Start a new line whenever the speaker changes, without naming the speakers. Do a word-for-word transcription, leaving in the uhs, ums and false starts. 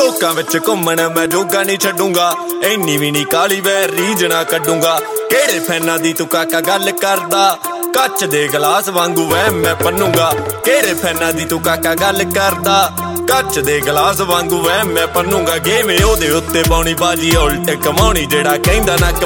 ਲੋਕਾਂ ਵਿੱਚ ਘੁੰਮਣ ਮੈਂ ਜੋਗਾ ਨਹੀਂ ਛੱਡੂੰਗਾ, ਇੰਨੀ ਵੀ ਨਹੀਂ ਕਾਲੀ ਵੈ ਰੀਝਣਾ ਕੱਢੂੰਗਾ। ਕਿਹੜੇ ਫੈਨਾਂ ਦੀ ਤੂੰ ਕਾਕਾ ਗੱਲ ਕਰਦਾ, ਕੱਚ ਦੇ ਗਲਾਸ ਵਾਂਗੂ ਵਹਿਮ ਮੈਂ ਪੰਨੂੰਗਾ। ਕਿਹੜੇ ਫੈਨਾਂ ਦੀ ਤੂੰ ਕਾਕਾ ਗੱਲ ਕਰਦਾ, ਕੱਚ ਦੇ ਗਲਾਸ ਵਾਂਗੂ ਵਹਿਮ ਮੈਂ ਪੰਨੂੰਗਾ। ਗੇਮ ਉਹਦੇ ਉੱਤੇ ਪਾਉਣੀ ਬਾਜੀ ਉਲਟ ਕਮਾਉਣੀ, ਜਿਹੜਾ ਕਹਿੰਦਾ ਨੱਕ